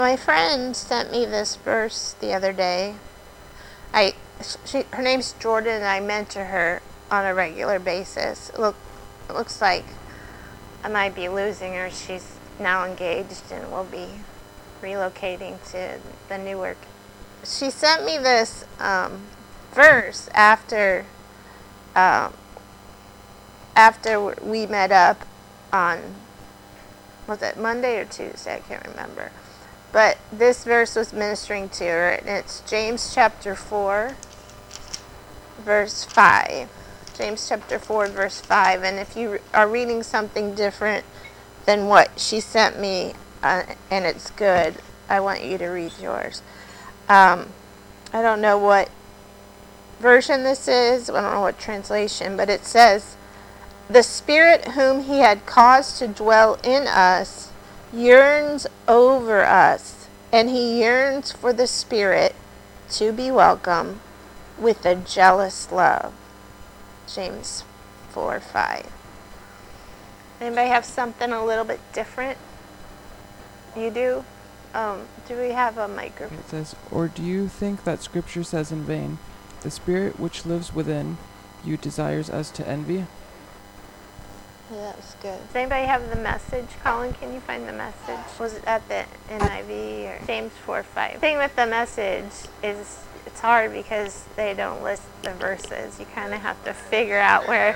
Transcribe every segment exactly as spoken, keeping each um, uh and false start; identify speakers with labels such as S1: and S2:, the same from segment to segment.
S1: My friend sent me this verse the other day. I, she, her name's Jordan, and I mentor her on a regular basis. It, look, it looks like I might be losing her. She's now engaged and will be relocating to the Newark. She sent me this um, verse after um, after we met up on, was it Monday or Tuesday? I can't remember. But this verse was ministering to her, and it's James chapter four, verse five. James chapter four, verse five. And if you are reading something different than what she sent me, uh, and it's good, I want you to read yours. Um, I don't know what version this is. I don't know what translation, but it says, "The Spirit whom he had caused to dwell in us yearns over us, and he yearns for the Spirit to be welcome with a jealous love." James four five. Anybody have something a little bit different? You do? Um, do we have a microphone?
S2: It says, "Or do you think that Scripture says in vain, the Spirit which lives within you desires us to envy?"
S1: Yeah, that was good. Does anybody have the Message? Colin, can you find the Message? Was it at the N I V or James four five? The thing with the Message is it's hard because they don't list the verses. You kind of have to figure out where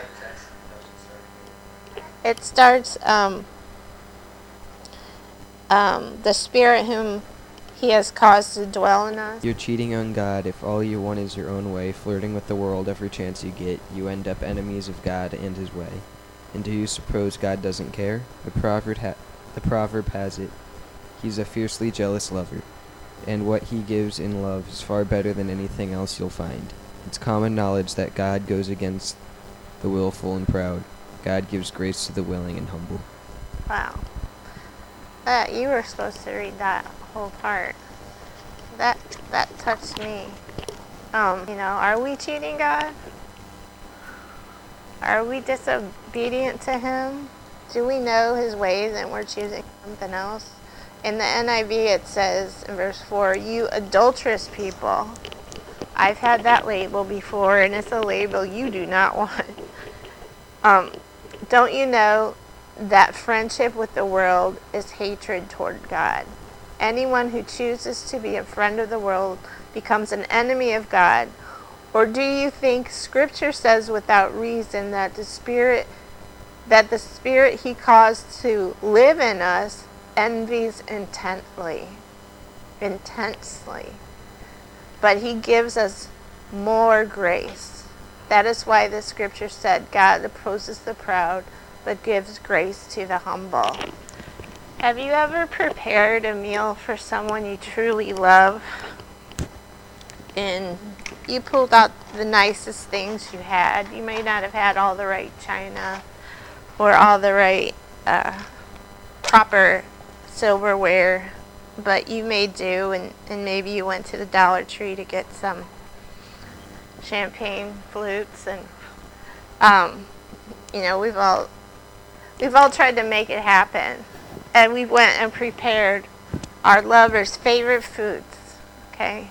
S1: it starts. Um, um, the Spirit whom he has caused to dwell in us.
S3: You're cheating on God if all you want is your own way, flirting with the world every chance you get. You end up enemies of God and his way. And do you suppose God doesn't care? The proverb, ha- the proverb has it, he's a fiercely jealous lover, and what he gives in love is far better than anything else you'll find. It's common knowledge that God goes against the willful and proud. God gives grace to the willing and humble.
S1: Wow. Uh, you were supposed to read that whole part. That that touched me. Um, you know, are we cheating God? Are we disobedient to him? Do we know his ways and we're choosing something else? In the N I V it says in verse four, "You adulterous people." I've had that label before, and it's a label you do not want. Um, don't you know that friendship with the world is hatred toward God? Anyone who chooses to be a friend of the world becomes an enemy of God. Or do you think Scripture says without reason that the Spirit that the Spirit he caused to live in us envies intently, intensely, but he gives us more grace? That is why the Scripture said, God opposes the proud, but gives grace to the humble. Have you ever prepared a meal for someone you truly love, and you pulled out the nicest things you had? You may not have had all the right china or all the right uh, proper silverware, but you made do, and, and maybe you went to the Dollar Tree to get some champagne flutes, and um, you know, we've all we've all tried to make it happen, and we went and prepared our lover's favorite foods. Okay.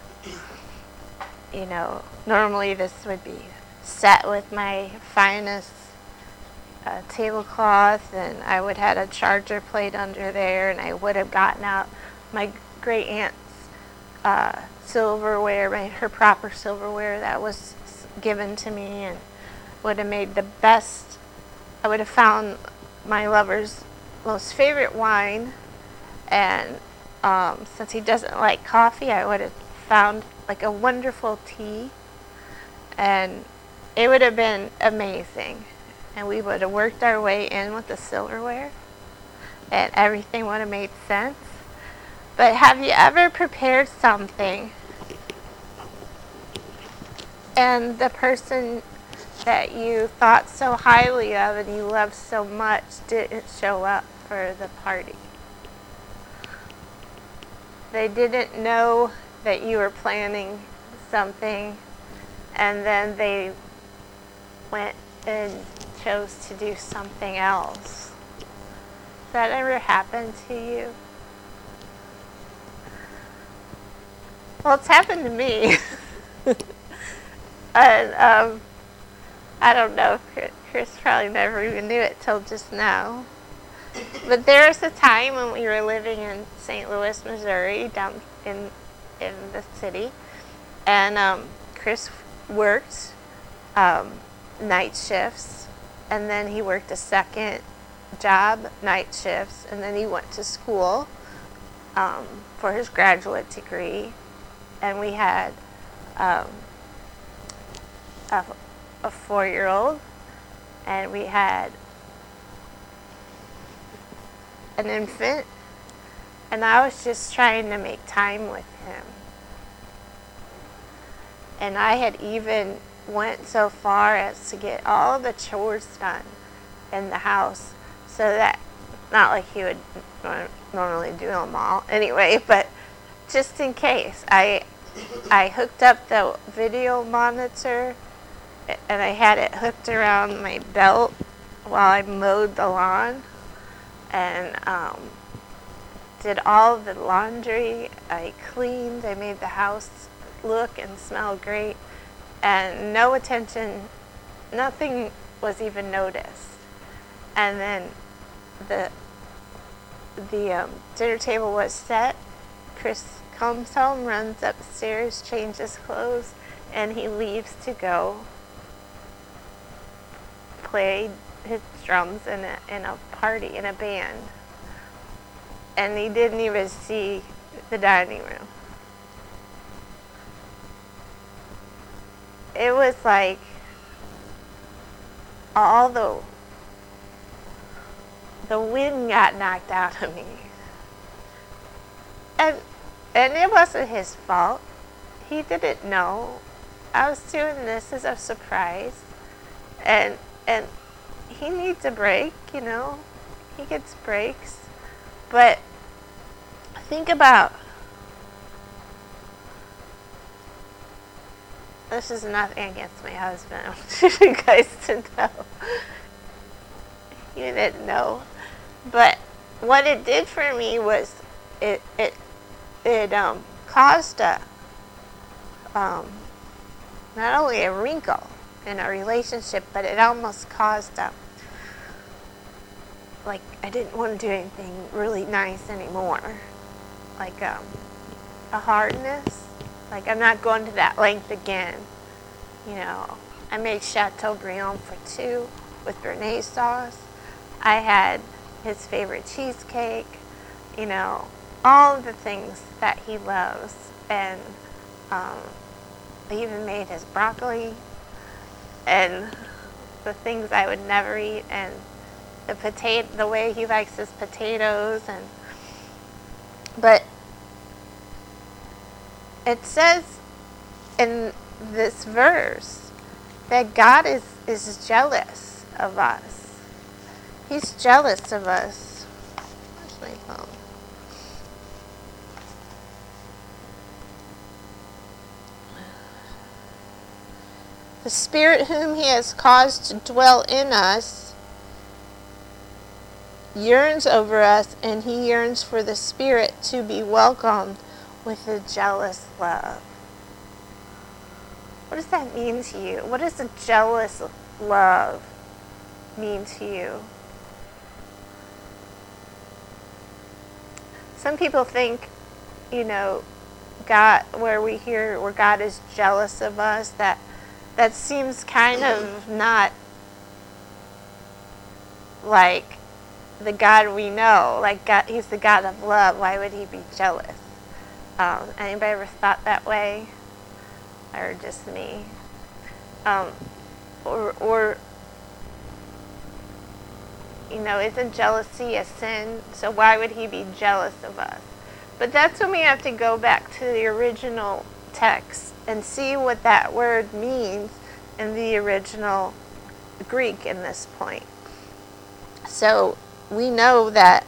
S1: You know, normally this would be set with my finest uh, tablecloth, and I would have had a charger plate under there, and I would have gotten out my great aunt's uh, silverware, my, her proper silverware that was given to me, and would have made the best. I would have found my lover's most favorite wine, and um, since he doesn't like coffee, I would have found like a wonderful tea, and it would have been amazing, and we would have worked our way in with the silverware, and everything would have made sense. But have you ever prepared something and the person that you thought so highly of and you loved so much didn't show up for the party? They didn't know that you were planning something, and then they went and chose to do something else. Has that ever happened to you? Well, it's happened to me. And um, I don't know, Chris, Chris probably never even knew it till just now. But there was a time when we were living in Saint Louis, Missouri, down in in the city, and um, Chris worked um, night shifts, and then he worked a second job, night shifts, and then he went to school um, for his graduate degree, and we had um, a, a four-year-old, and we had an infant, and I was just trying to make time with him. And I had even went so far as to get all the chores done in the house, so that, not like he would normally do them all anyway, but just in case. I I hooked up the video monitor, and I had it hooked around my belt while I mowed the lawn, and um, did all the laundry. I cleaned, I made the house look and smell great, and no attention, nothing was even noticed. And then the the um, dinner table was set. Chris comes home, runs upstairs, changes clothes, and he leaves to go play his drums in a, in a party, in a band. And he didn't even see the dining room. It was like all the the wind got knocked out of me. And and it wasn't his fault. He didn't know. I was doing this as a surprise. And and he needs a break, you know. He gets breaks. But think about, this is nothing against my husband. I want you guys to know. You didn't know. But what it did for me was it it it um caused a um not only a wrinkle in a relationship, but it almost caused a, like, I didn't want to do anything really nice anymore. Like um a hardness. Like, I'm not going to that length again. You know, I made Chateaubriand for two with Béarnaise sauce. I had his favorite cheesecake, you know, all of the things that he loves. And um, I even made his broccoli and the things I would never eat, and the potato, the way he likes his potatoes. And but it says in this verse that God is, is jealous of us. He's jealous of us. Where's my phone? The Spirit whom He has caused to dwell in us yearns over us, and He yearns for the Spirit to be welcomed with a jealous love. What does that mean to you? What does a jealous love mean to you? Some people think, you know, God, where we hear where God is jealous of us, that that seems kind of not like the God we know. Like, God, He's the God of love. Why would He be jealous? Um, anybody ever thought that way? Or just me? Um, or, or, you know, isn't jealousy a sin? So why would He be jealous of us? But that's when we have to go back to the original text and see what that word means in the original Greek in this point. So we know that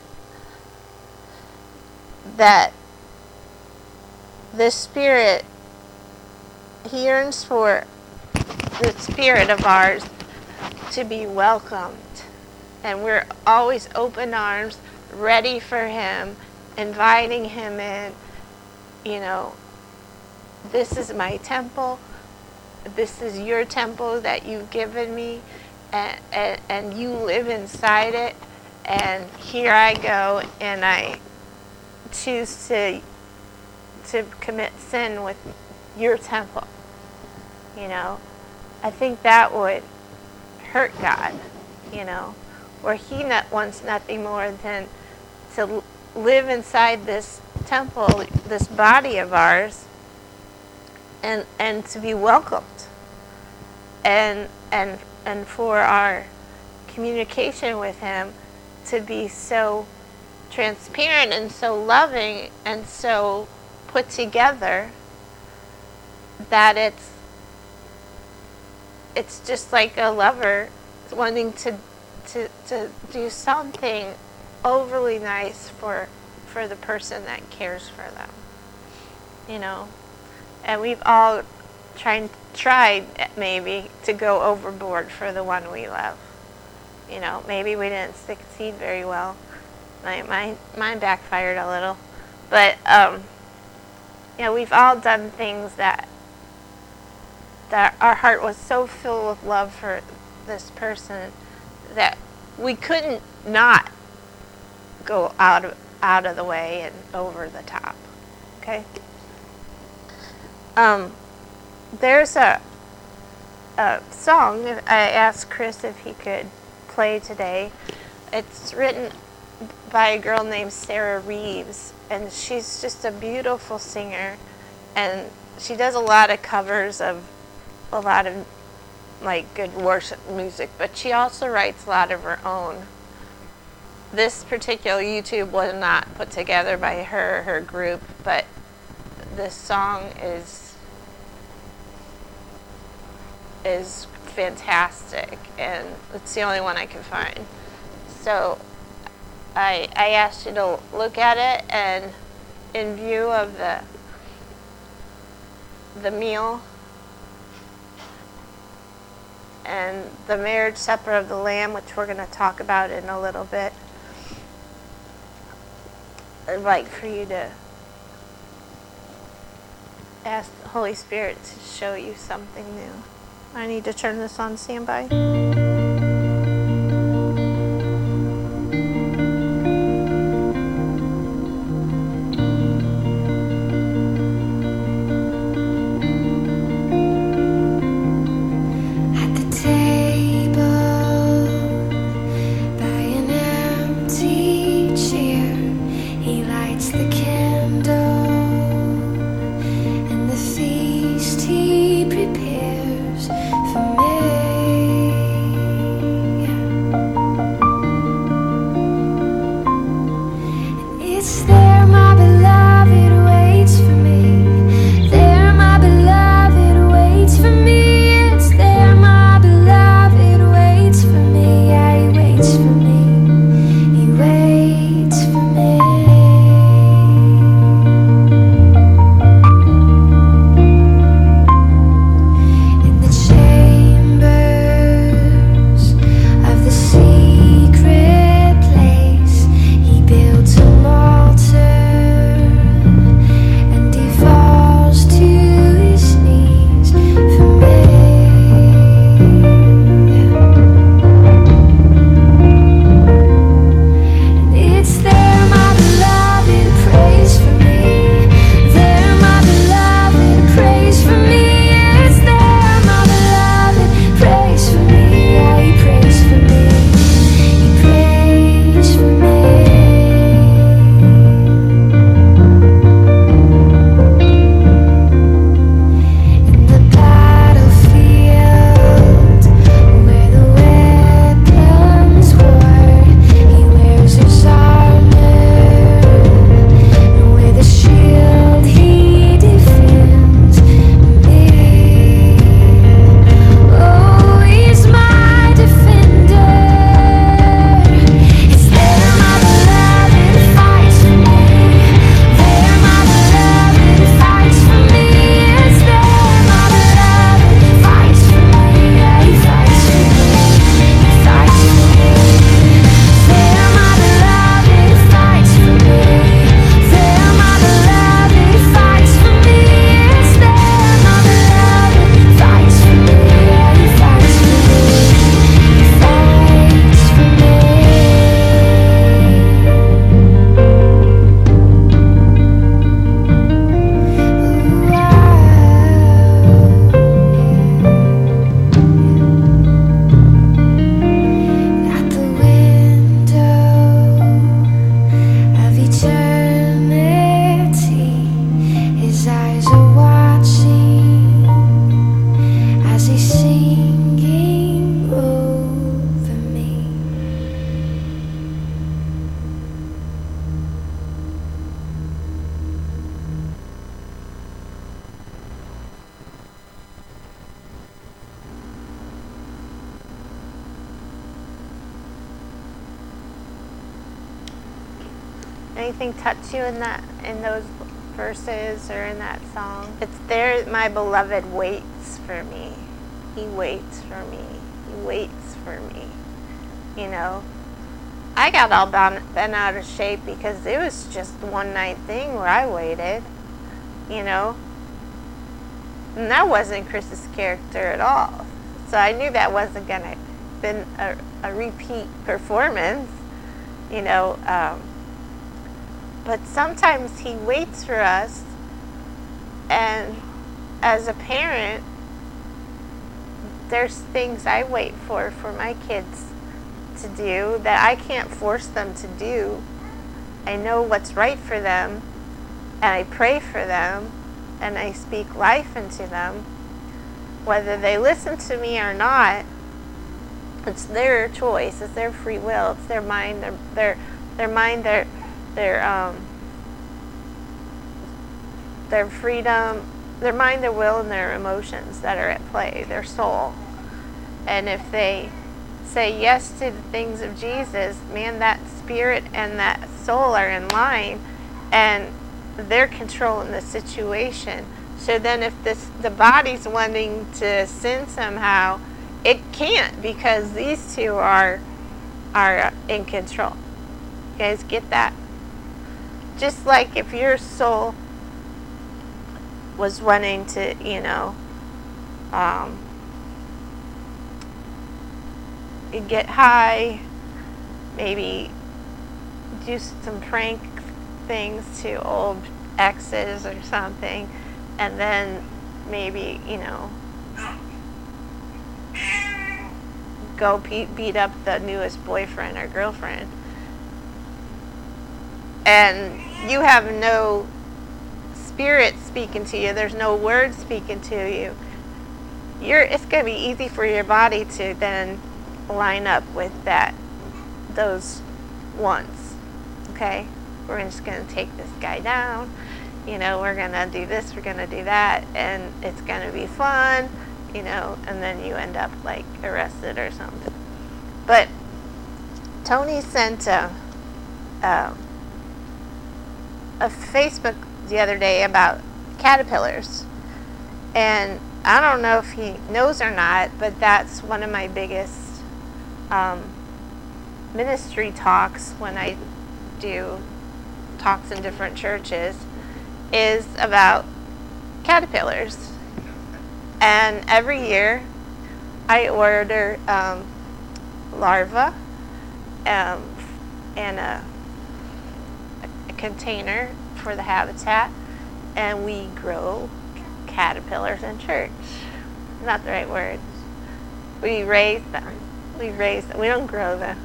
S1: that the Spirit, He yearns for the Spirit of ours to be welcomed. And we're always open arms, ready for Him, inviting Him in, you know, this is my temple. This is your temple that you've given me, and, and, and you live inside it. And here I go, and I choose to to commit sin with your temple. You know, I think that would hurt God. You know, where He not, wants nothing more than to live inside this temple, this body of ours, and and to be welcomed, and and and for our communication with Him to be so transparent and so loving and so put together that it's it's just like a lover wanting to to to do something overly nice for for the person that cares for them, you know. And we've all tried tried maybe to go overboard for the one we love. You know, maybe we didn't succeed very well. My mine mine backfired a little, but um, you know, we've all done things that that our heart was so filled with love for this person that we couldn't not go out of out of the way and over the top. Okay. Um, there's a a song I asked Chris if he could play today. It's written by a girl named Sarah Reeves, and she's just a beautiful singer, and she does a lot of covers of a lot of like good worship music, but she also writes a lot of her own. This particular YouTube was not put together by her or her group, but this song is is fantastic, and it's the only one I could find. So I I asked you to look at it, and in view of the the meal and the marriage supper of the Lamb, which we're going to talk about in a little bit, I'd like for you to ask the Holy Spirit to show you something new. I need to turn this on standby.
S4: He prepares for me.
S1: anything touch you in that, in those verses or in that song? It's there, my beloved waits for me. He waits for me. He waits for me. You know, I got all bent out of shape because it was just a one night thing where I waited, you know. And that wasn't Chris's character at all. So I knew that wasn't going to be a, a repeat performance, you know. Um, but sometimes he waits for us, and as a parent, there's things I wait for for my kids to do that I can't force them to do. I know what's right for them, and I pray for them, and I speak life into them. Whether they listen to me or not, it's their choice. It's their free will. It's their mind. Their their their mind. Their their um their freedom. Their mind, their will, and their emotions that are at play. Their soul. And if they say yes to the things of Jesus, man, that spirit and that soul are in line, and they're controlling the situation. So then if this the body's wanting to sin somehow, it can't, because these two are are in control. You guys get that? Just like if your soul was wanting to, you know, um, get high, maybe do some prank things to old exes or something, and then maybe, you know, go beat, beat up the newest boyfriend or girlfriend, and you have no spirit speaking to you, there's no word speaking to you, you're it's going to be easy for your body to then line up with that, those ones. Okay, we're just going to take this guy down, you know, we're going to do this, we're going to do that, and it's going to be fun, you know, and then you end up like arrested or something. But Tony sent a, uh, a Facebook the other day about caterpillars, and I don't know if he knows or not, but that's one of my biggest um, ministry talks when I do talks in different churches, is about caterpillars. And every year I order um, larvae um, in a, a container for the habitat, and we grow caterpillars in church. Not the right word. We raise them. We raise them. We don't grow them.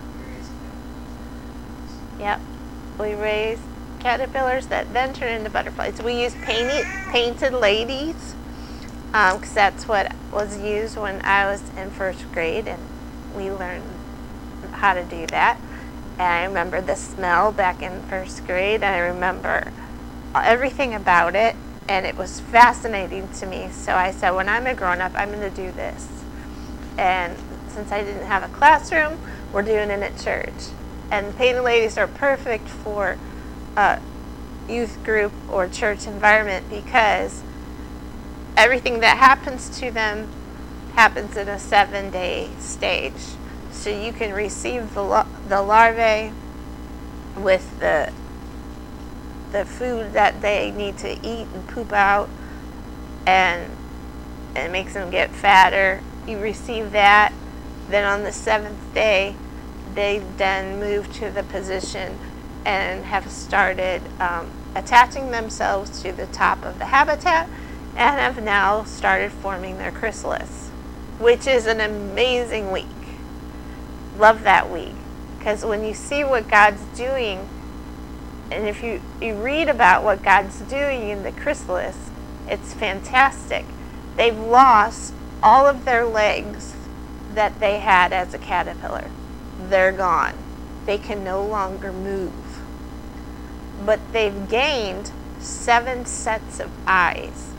S1: Yep. We raise caterpillars that then turn into butterflies. We use painted painted ladies, because um, that's what was used when I was in first grade, and we learned how to do that. And I remember the smell back in first grade, and I remember everything about it, and it was fascinating to me. So I said, when I'm a grown-up, I'm going to do this. And since I didn't have a classroom, we're doing it at church. And painted ladies are perfect for a youth group or church environment, because everything that happens to them happens in a seven-day stage. So you can receive the la- the larvae with the the food that they need to eat and poop out, and it makes them get fatter. You receive that. Then on the seventh day, they then move to the position and have started um, attaching themselves to the top of the habitat, and have now started forming their chrysalis, which is an amazing week. Love that week, because when you see what God's doing, and if you, you read about what God's doing in the chrysalis, it's fantastic. They've lost all of their legs that they had as a caterpillar. They're gone. They can no longer move. But they've gained seven sets of eyes.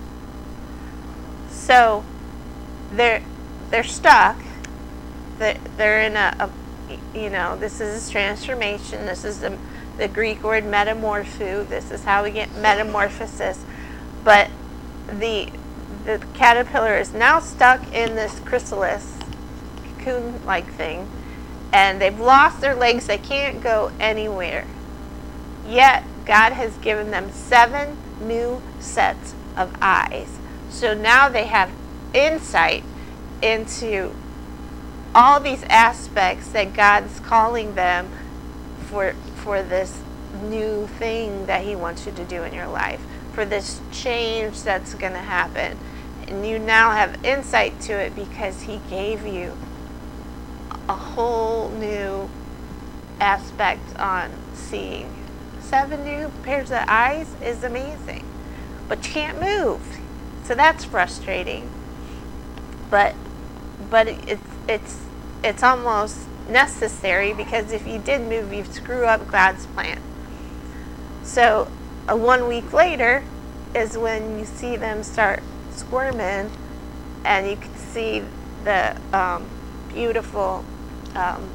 S1: So they're they're stuck. They're, they're in a, a, you know, this is a transformation. This is a the Greek word metamorpho. This is how we get metamorphosis. But the the caterpillar is now stuck in this chrysalis, cocoon-like thing, and they've lost their legs. They can't go anywhere. Yet, God has given them seven new sets of eyes. So now they have insight into all these aspects that God's calling them for for this new thing that He wants you to do in your life, for this change that's going to happen. And you now have insight to it because He gave you a whole new aspect on seeing. Seven new pairs of eyes is amazing, but you can't move, so that's frustrating. But but it's it's it's almost necessary, because if you did move, you'd screw up God's plan. So uh, one week later is when you see them start squirming, and you can see the um, beautiful um,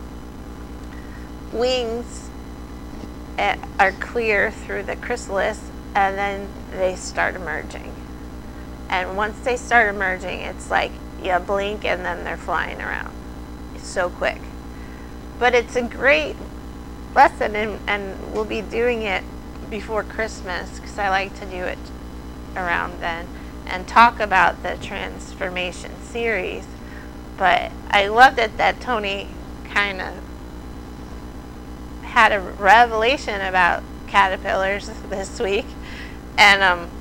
S1: wings at, are clear through the chrysalis, and then they start emerging. And once they start emerging, it's like you blink and then they're flying around. It's so quick. But it's a great lesson, and, and we'll be doing it before Christmas, because I like to do it around then and talk about the transformation series. But I loved it that Tony kind of had a revelation about caterpillars this week, and um,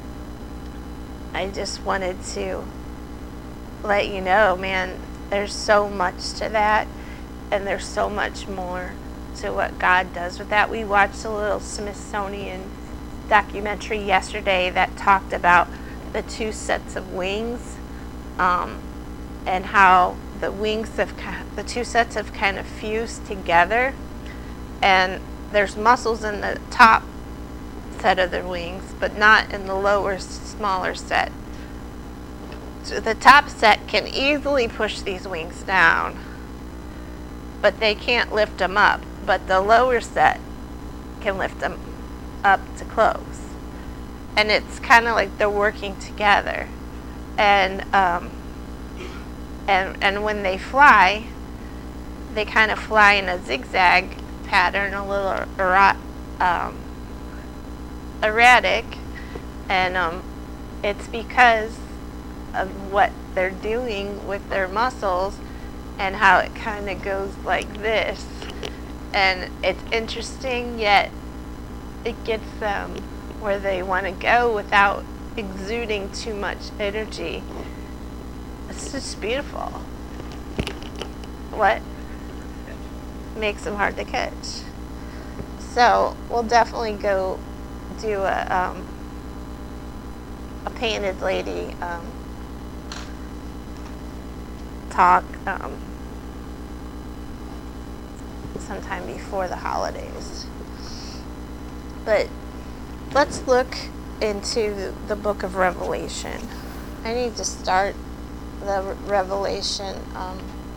S1: I just wanted to let you know, man, there's so much to that, and there's so much more to what God does with that. We watched a little Smithsonian documentary yesterday that talked about the two sets of wings, um, and how the wings have the two sets have kind of fused together, and there's muscles in the top set of the wings, but not in the lower, smaller set. So the top set can easily push these wings down, but they can't lift them up. But the lower set can lift them up to close. And it's kind of like they're working together. And um, and and when they fly, they kind of fly in a zigzag pattern, a little errat, um, erratic, and um, it's because of what they're doing with their muscles and how it kind of goes like this. And it's interesting, yet it gets them where they want to go without exuding too much energy. It's just beautiful. What makes them hard to catch? So we'll definitely go do a um, a painted lady um, talk um, sometime before the holidays. But let's look into the book of Revelation. I need to start the Revelation um,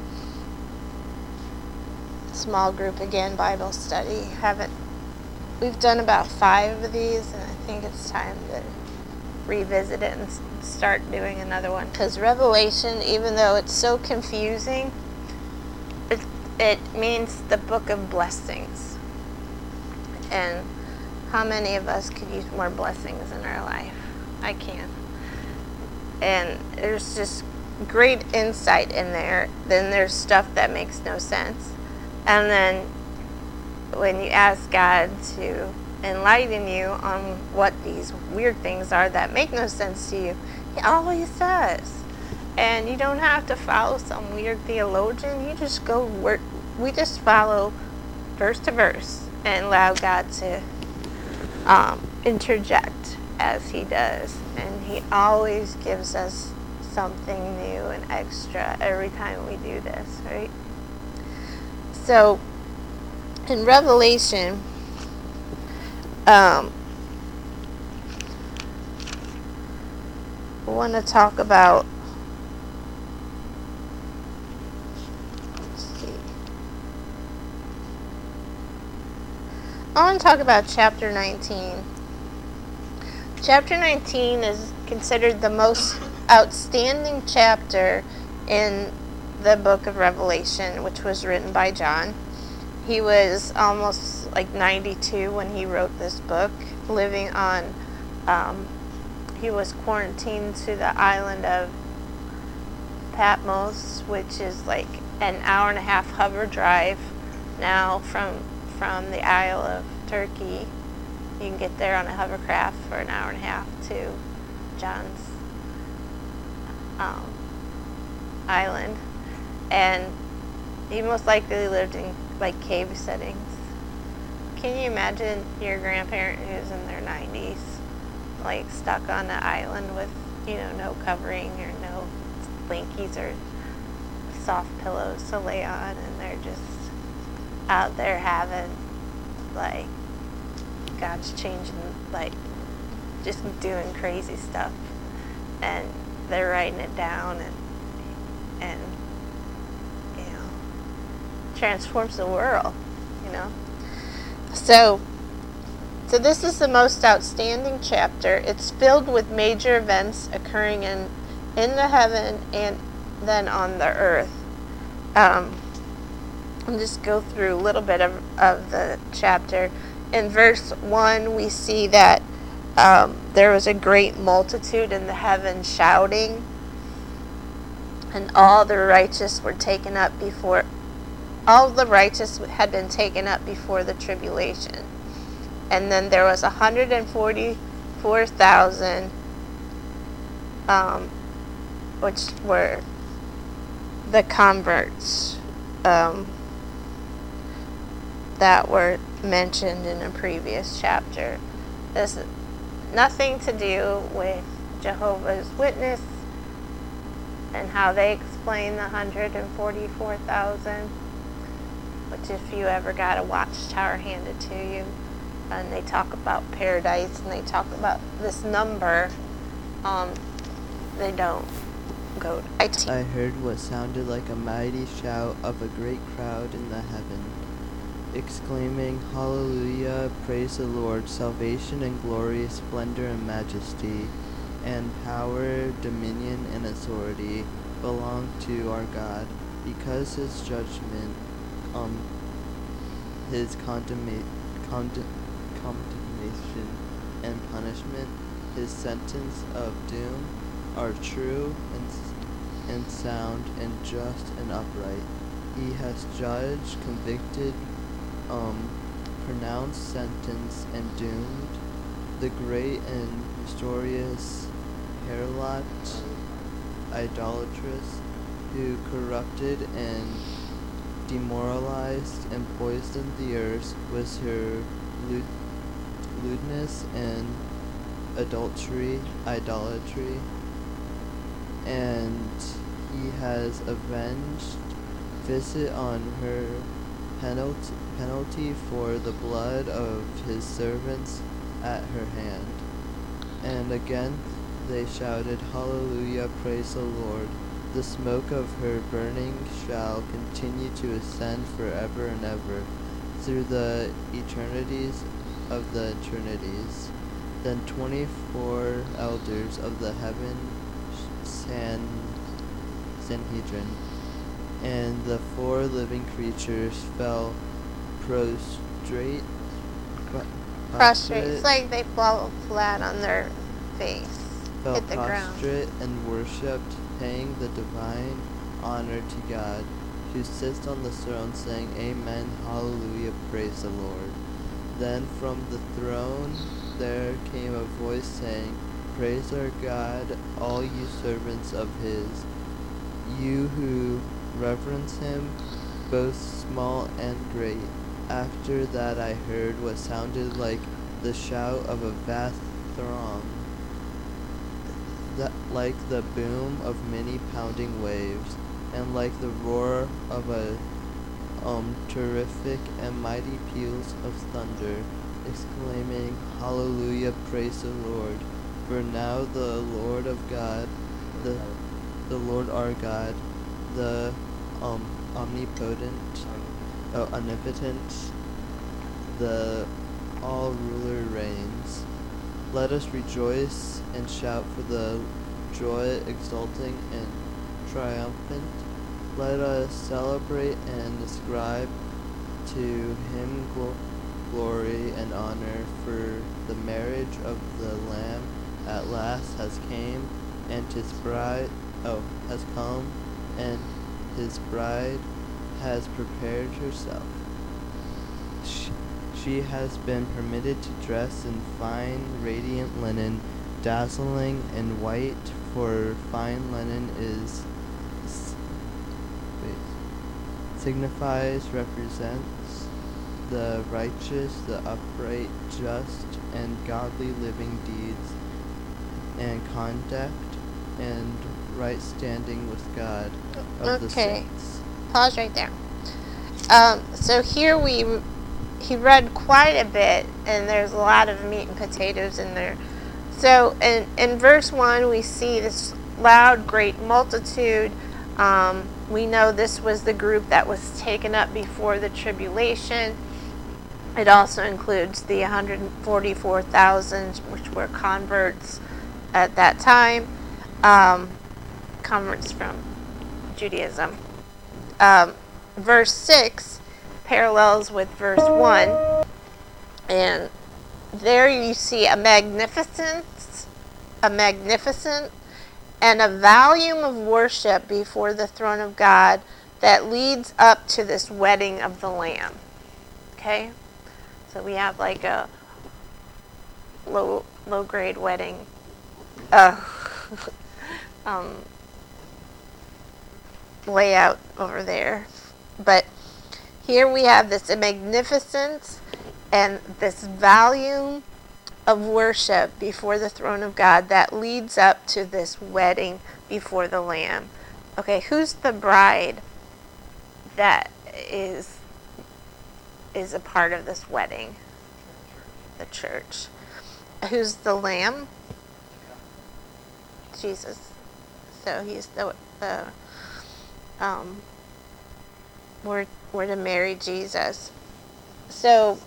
S1: small group again, Bible study. Haven't we've done about five of these, and I think it's time to revisit it and start doing another one. Because Revelation, even though it's so confusing, it, it means the book of blessings. And how many of us could use more blessings in our life? I can. And there's just great insight in there. Then there's stuff that makes no sense. And then when you ask God to enlighten you on what these weird things are that make no sense to you, He always does. And you don't have to follow some weird theologian. You just go work. We just follow verse to verse and allow God to um, interject as He does. And He always gives us something new and extra every time we do this, right? So in Revelation, um, I want to talk about, let's see. I want to talk about chapter nineteen. Chapter nineteen is considered the most outstanding chapter in the book of Revelation, which was written by John. He was almost like ninety-two when he wrote this book, living on, um, he was quarantined to the island of Patmos, which is like an hour and a half hover drive now from from the Isle of Turkey. You can get there on a hovercraft for an hour and a half to John's um, island, and he most likely lived in like cave settings. Can you imagine your grandparent who's in their nineties, like stuck on an island with, you know, no covering or no blankies or soft pillows to lay on, and they're just out there having, like, God's changing, like, just doing crazy stuff, and they're writing it down, and and you know, transforms the world, you know. So, so this is the most outstanding chapter. It's filled with major events occurring in in the heaven and then on the earth. Um, I'll just go through a little bit of, of the chapter. In verse one, we see that um, there was a great multitude in the heavens shouting, and all the righteous were taken up before, all the righteous had been taken up before the tribulation. And then there was one hundred forty-four thousand, um, which were the converts um, that were mentioned in a previous chapter. This is nothing to do with Jehovah's Witness and how they explain the one hundred forty-four thousand, which if you ever got a watchtower handed to you and they talk about paradise and they talk about this number, um, they don't go to I T.
S4: I heard what sounded like a mighty shout of a great crowd in the heaven, exclaiming, Hallelujah, praise the Lord, salvation and glory, splendor and majesty, and power, dominion, and authority belong to our God, because his judgment, um, his condemna- condemn- condemnation and punishment, his sentence of doom, are true and, and sound and just and upright. He has judged, convicted, um, pronounced sentence, and doomed the great and mysterious harlot, idolatress, who corrupted and demoralized and poisoned the earth with her lewd- lewdness and adultery, idolatry, and he has avenged visit on her penalty, penalty for the blood of his servants at her hand. And again they shouted, Hallelujah, praise the Lord. The smoke of her burning shall continue to ascend forever and ever, through the eternities of the eternities. Then twenty-four elders of the heaven San, Sanhedrin, and the four living creatures fell prostrate.
S1: Prostrate. It's like they fall flat on their face,
S4: fell
S1: hit the ground.
S4: prostrate and worshipped, paying the divine honor to God, who sits on the throne, saying, Amen, hallelujah, praise the Lord. Then from the throne there came a voice saying, Praise our God, all you servants of his, you who reverence him, both small and great. After that I heard what sounded like the shout of a vast throng, that like the boom of many pounding waves, and like the roar of a um terrific and mighty peals of thunder, exclaiming, Hallelujah, praise the Lord. For now the Lord of God, the the Lord our God, the um omnipotent, oh, omnipotent, the all ruler reigns. Let us rejoice and shout for the joy exulting and triumphant. Let us celebrate and ascribe to him gl- glory and honor, for the marriage of the Lamb at last has came, and his bride oh has come, and his bride has prepared herself. She, she has been permitted to dress in fine, radiant linen, dazzling and white, for fine linen is wait, signifies, represents the righteous, the upright, just, and godly living deeds and conduct and right standing with God of the
S1: Okay.
S4: saints.
S1: Pause right there. Um, so here we, he read quite a bit, and there's a lot of meat and potatoes in there. So in, in verse one, we see this loud, great multitude. Um, we know this was the group that was taken up before the tribulation. It also includes the one hundred forty-four thousand, which were converts at that time, um, converts from Judaism. Um, verse six parallels with verse one, and there you see a magnificence, a magnificent, and a volume of worship before the throne of God that leads up to this wedding of the Lamb. Okay? So we have like a low low grade wedding. Uh, um, layout over there. But here we have this magnificence and this volume of worship before the throne of God that leads up to this wedding before the Lamb. Okay, who's the bride that is is a part of this wedding? The church. Who's the Lamb? Jesus. So he's the the um we're we're to marry Jesus. So,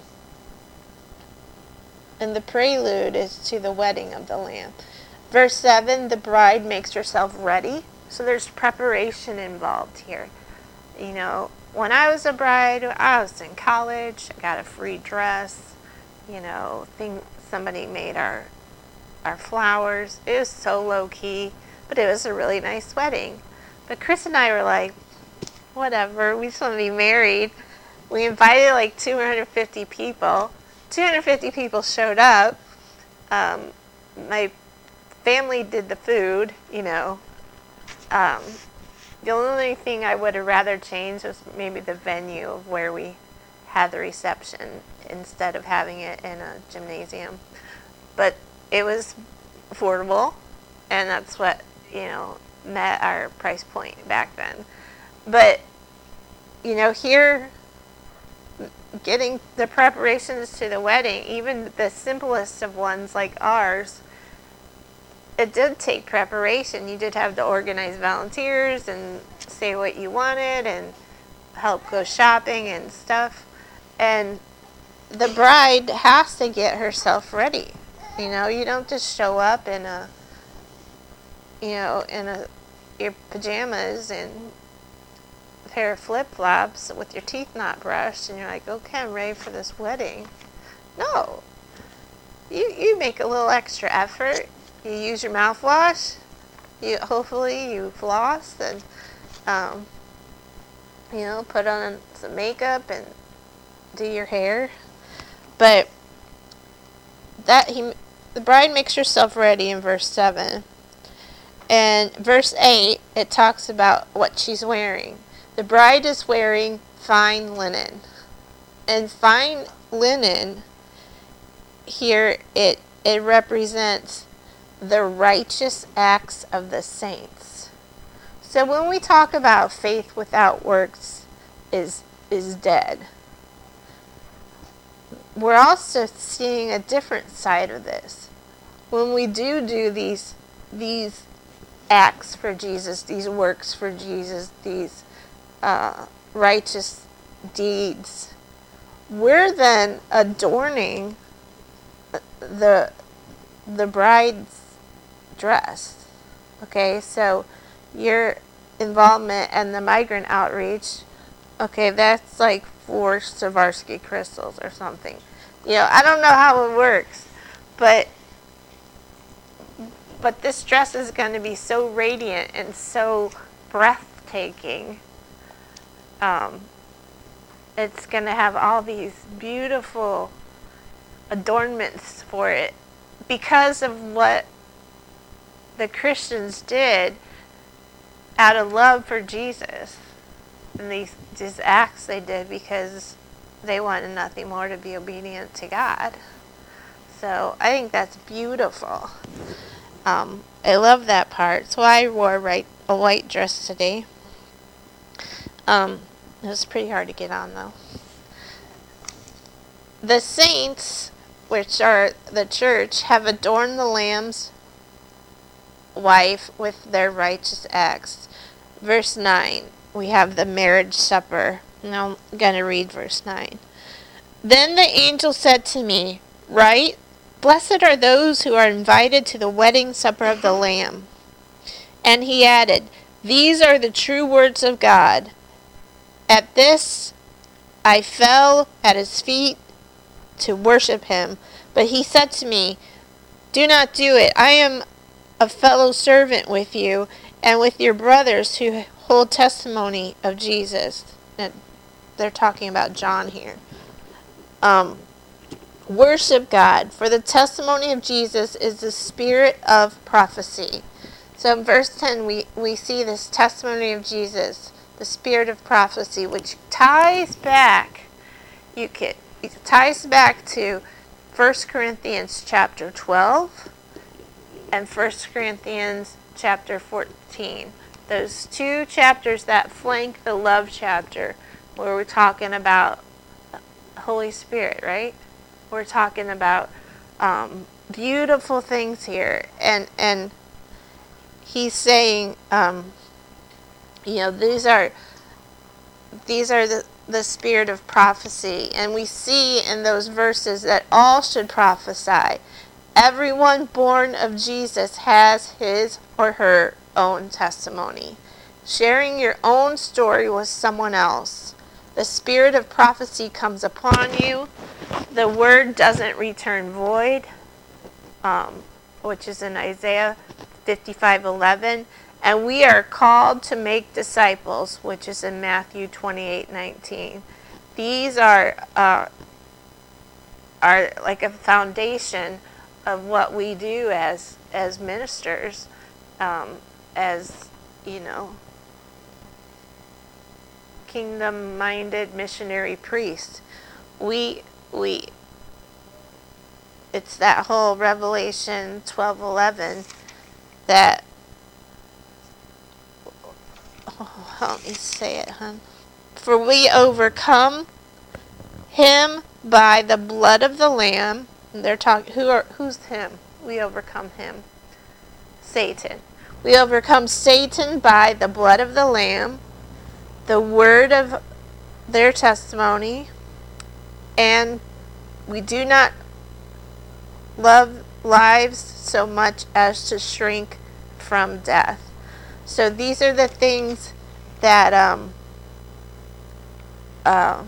S1: and the prelude is to the wedding of the Lamb. Verse seven, the bride makes herself ready. So there's preparation involved here. You know, when I was a bride, I was in college, I got a free dress, you know, thing somebody made our our flowers. It was so low key, but it was a really nice wedding. But Chris and I were like, whatever, we just want to be married. We invited like two hundred fifty people. two hundred fifty people showed up. Um, my family did the food, you know. Um, the only thing I would have rather changed was maybe the venue of where we had the reception instead of having it in a gymnasium. But it was affordable, and that's what, you know, met our price point back then. But, you know, here, getting the preparations to the wedding, even the simplest of ones like ours, it did take preparation. You did have to organize volunteers and say what you wanted and help go shopping and stuff. And the bride has to get herself ready. You know, you don't just show up in a, you know, in a your pajamas and a pair of flip-flops with your teeth not brushed and you're like, okay, I'm ready for this wedding. No. You you make a little extra effort. You use your mouthwash. You hopefully you floss and um, you know, put on some makeup and do your hair. But that he the bride makes herself ready in verse seven. And verse eight, it talks about what she's wearing. The bride is wearing fine linen. And fine linen here it it represents the righteous acts of the saints. So when we talk about faith without works is is dead, we're also seeing a different side of this. When we do do these these acts for Jesus, these works for Jesus, these uh, righteous deeds, we're then adorning the the bride's dress. Okay, so your involvement in the migrant outreach, okay, that's like for Swarovski crystals or something. You know, I don't know how it works, but but this dress is going to be so radiant and so breathtaking. Um, it's going to have all these beautiful adornments for it because of what the Christians did out of love for Jesus, and these these acts they did because they wanted nothing more to be obedient to God. So I think that's beautiful. Um, I love that part. So I wore right, a white dress today. Um, it was pretty hard to get on though. The saints, which are the church, have adorned the Lamb's wife with their righteous acts. Verse nine, we have the marriage supper. Now I'm going to read verse nine. Then the angel said to me, "Write, blessed are those who are invited to the wedding supper of the Lamb." And he added, "These are the true words of God." At this I fell at his feet to worship him. But he said to me, "Do not do it. I am a fellow servant with you and with your brothers who hold testimony of Jesus." And they're talking about John here. Um, worship God, for the testimony of Jesus is the spirit of prophecy. So in verse ten, we, we see this testimony of Jesus, the spirit of prophecy, which ties back, you can, it ties back to First Corinthians chapter twelve and First Corinthians chapter fourteen. Those two chapters that flank the love chapter, where we're talking about Holy Spirit, right? We're talking about um, beautiful things here, and and he's saying, um, you know, these are these are the the spirit of prophecy, and we see in those verses that all should prophesy. Everyone born of Jesus has his or her own testimony. Sharing your own story with someone else. The spirit of prophecy comes upon you. The word doesn't return void, um, which is in Isaiah fifty-five eleven. And we are called to make disciples, which is in Matthew twenty-eight nineteen. These are uh, are like a foundation of what we do as as ministers, um, as you know, kingdom-minded missionary priests. We we it's that whole Revelation twelve eleven that. Oh, let me say it, hon. For we overcome him by the blood of the Lamb. And they're talking. Who are? Who's him? We overcome him. Satan. We overcome Satan by the blood of the Lamb, the word of their testimony, and we do not love lives so much as to shrink from death. So these are the things that um, uh,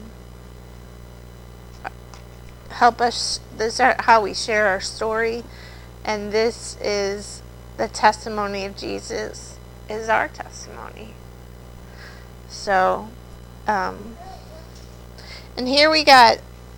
S1: help us. These are how we share our story, and this is the testimony of Jesus. Is our testimony. So, um, and here we got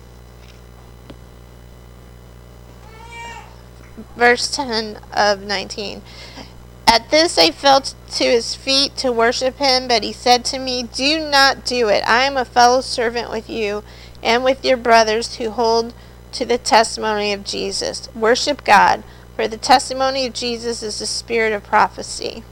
S1: verse ten of nineteen. At this I fell to his feet to worship him, but he said to me, "Do not do it. I am a fellow servant with you and with your brothers who hold to the testimony of Jesus. Worship God, for the testimony of Jesus is the spirit of prophecy."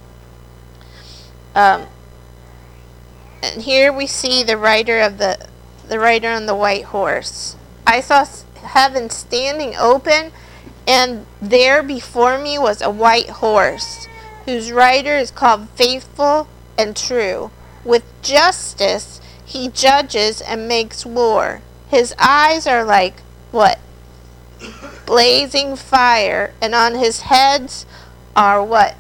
S1: Um, and here we see the rider of the the rider on the white horse. I saw heaven standing open, and there before me was a white horse, whose rider is called Faithful and True. With justice he judges and makes war. His eyes are like what? blazing fire, and on his heads are what?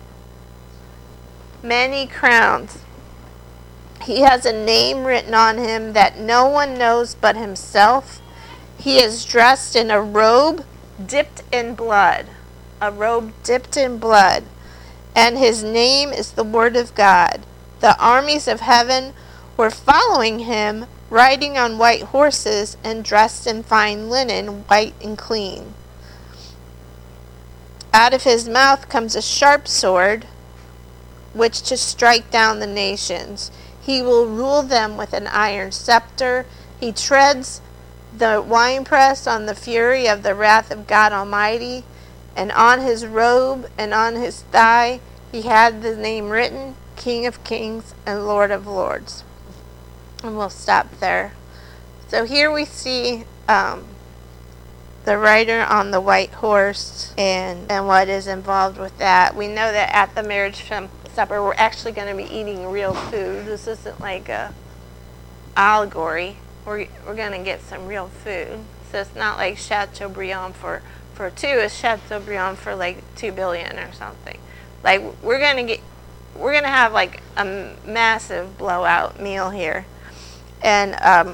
S1: Many crowns. He has a name written on him that no one knows but himself. He is dressed in a robe dipped in blood. A robe dipped in blood. And his name is the Word of God. The armies of heaven were following him, riding on white horses and dressed in fine linen, white and clean. Out of his mouth comes a sharp sword, which to strike down the nations. He will rule them with an iron scepter. He treads the winepress on the fury of the wrath of God Almighty. And on his robe and on his thigh he had the name written, King of Kings and Lord of Lords. And we'll stop there. So here we see um, the rider on the white horse and, and what is involved with that. We know that at the marriage supper we're actually going to be eating real food. This isn't like a allegory. We're, we're going to get some real food. So it's not like Chateaubriand for, for two, it's Chateaubriand for like two billion or something. Like we're going to get, we're going to have like a massive blowout meal here. And um,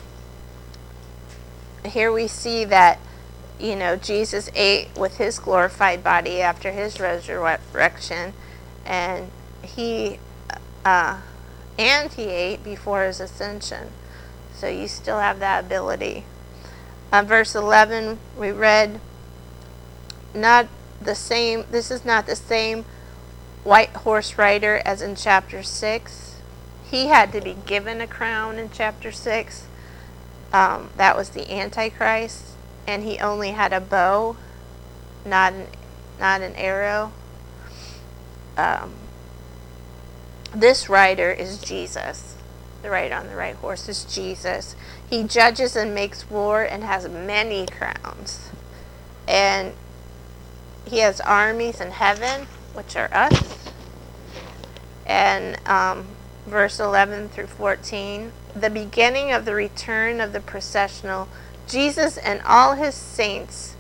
S1: here we see that, you know, Jesus ate with his glorified body after his resurrection, and he uh, and he ate before his ascension. So you still have that ability. Uh, verse eleven, we read, not the same. This is not the same white horse rider as in chapter six. He had to be given a crown in chapter six. Um, that was the Antichrist, and he only had a bow, not an, not an arrow. Um, this rider is Jesus. The rider on the right horse is Jesus. He judges and makes war and has many crowns. And he has armies in heaven, which are us. And um, verse eleven through fourteen, the beginning of the return of the processional, Jesus and all his saints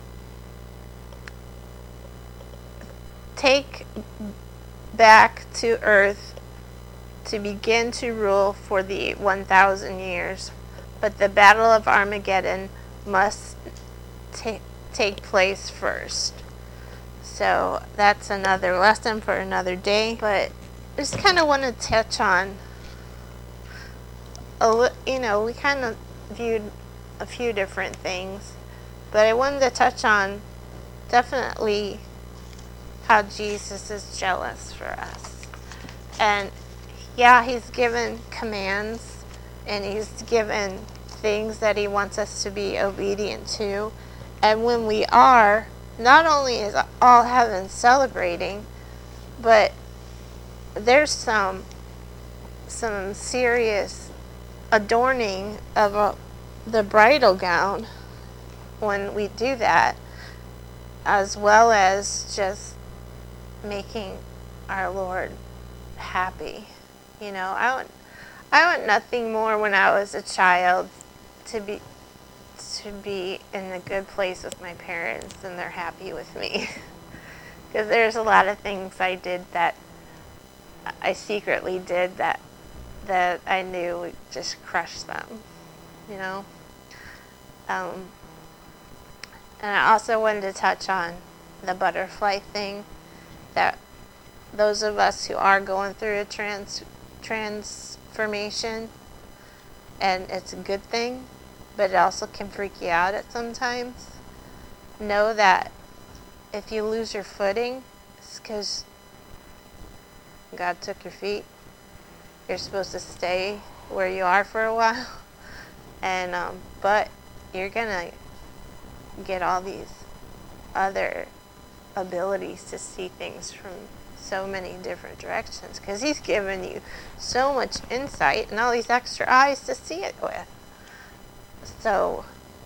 S1: take back to earth to begin to rule for the one thousand years. But the battle of Armageddon must ta- take place first. So that's another lesson for another day. But I just kind of want to touch on, a li- you know, we kind of viewed a few different things, but I wanted to touch on definitely how Jesus is jealous for us. And yeah, he's given commands and he's given things that he wants us to be obedient to. And when we are, not only is all heaven celebrating, but there's some some serious adorning of a, the bridal gown when we do that, as well as just making our Lord happy. You know, I want I want nothing more when I was a child to be to be in a good place with my parents and they're happy with me. Because there's a lot of things I did that I secretly did that that I knew would just crush them, you know. Um, and I also wanted to touch on the butterfly thing, that those of us who are going through a trans transformation, and it's a good thing, but it also can freak you out at sometimes. Know that if you lose your footing, it's because God took your feet. You're supposed to stay where you are for a while, and um, but you're gonna get all these other abilities to see things from so many different directions, because he's given you so much insight and all these extra eyes to see it with. So,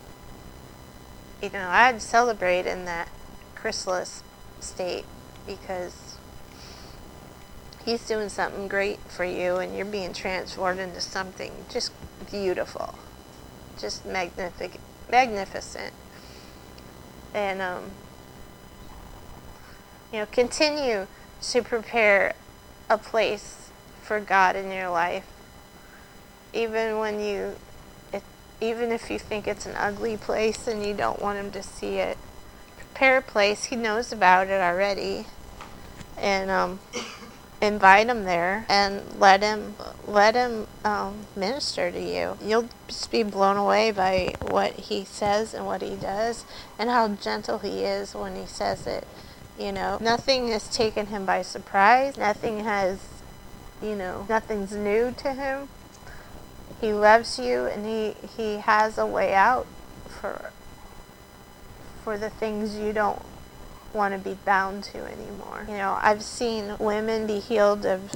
S1: you know, I'd celebrate in that chrysalis state, because he's doing something great for you and you're being transformed into something just beautiful, just magnific- magnificent. And, um, you know, continue to prepare a place for God in your life. Even when you, it, even if you think it's an ugly place and you don't want him to see it, prepare a place. He knows about it already. And, um, invite him there and let him let him um, minister to you. You'll just be blown away by what he says and what he does and how gentle he is when he says it. You know, nothing has taken him by surprise. Nothing has, you know, nothing's new to him. He loves you, and he, he has a way out for for the things you don't want to be bound to anymore. You know, I've seen women be healed of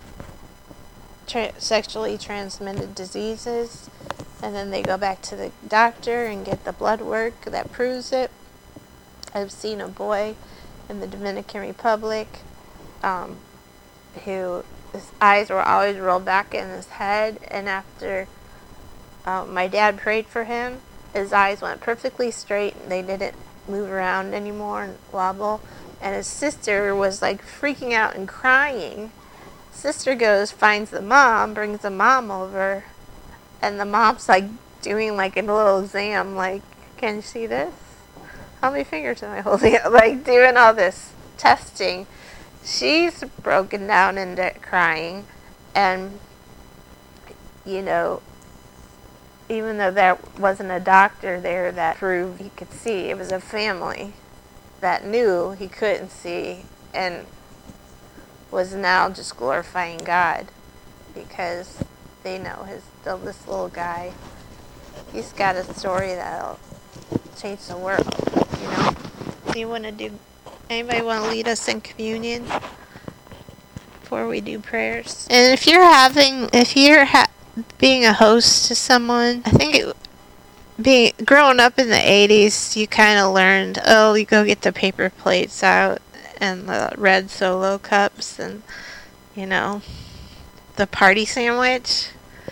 S1: tra- sexually transmitted diseases, and then they go back to the doctor and get the blood work that proves it. I've seen a boy in the Dominican Republic um, who his eyes were always rolled back in his head, and after uh, my dad prayed for him, his eyes went perfectly straight and they didn't move around anymore and wobble. And his sister was like freaking out and crying. Sister goes, finds the mom, brings the mom over, and the mom's like doing like a little exam, like, can you see this? How many fingers am I holding up? Like doing all this testing. She's broken down into crying, and you know, even though there wasn't a doctor there that proved he could see, it was a family that knew he couldn't see and was now just glorifying God because they know his this little guy, he's got a story that'll change the world, you know. Do you want to do, anybody want to lead us in communion before we do prayers? And if you're having, if you're ha- being a host to someone, I think it, being growing up in the eighties, you kind of learned, oh, you go get the paper plates out and the red Solo cups and, you know, the party sandwich.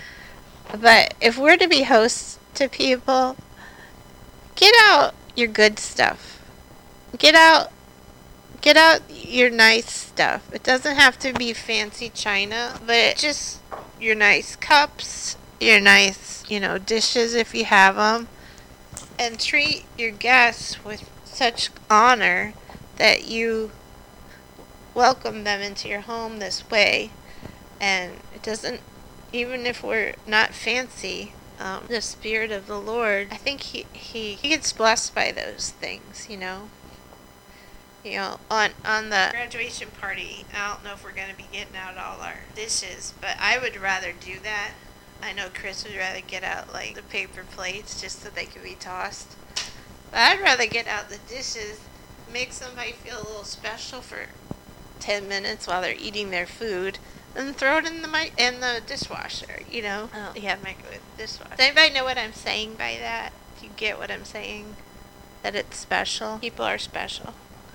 S1: But if we're to be hosts to people, get out your good stuff. Get out Get out your nice stuff. It doesn't have to be fancy china, but just your nice cups, your nice, you know, dishes if you have them. And treat your guests with such honor that you welcome them into your home this way. And it doesn't, even if we're not fancy, um, the Spirit of the Lord, I think he, he, he gets blessed by those things, you know. You know, on, on the graduation party, I don't know if we're going to be getting out all our dishes, but I would rather do that. I know Chris would rather get out, like, the paper plates just so they could be tossed. But I'd rather get out the dishes, make somebody feel a little special for ten minutes while they're eating their food, and throw it in the mic- in the dishwasher, you know? Oh, yeah, microwave dishwasher. Does anybody know what I'm saying by that? Do you get what I'm saying? That it's special? People are special.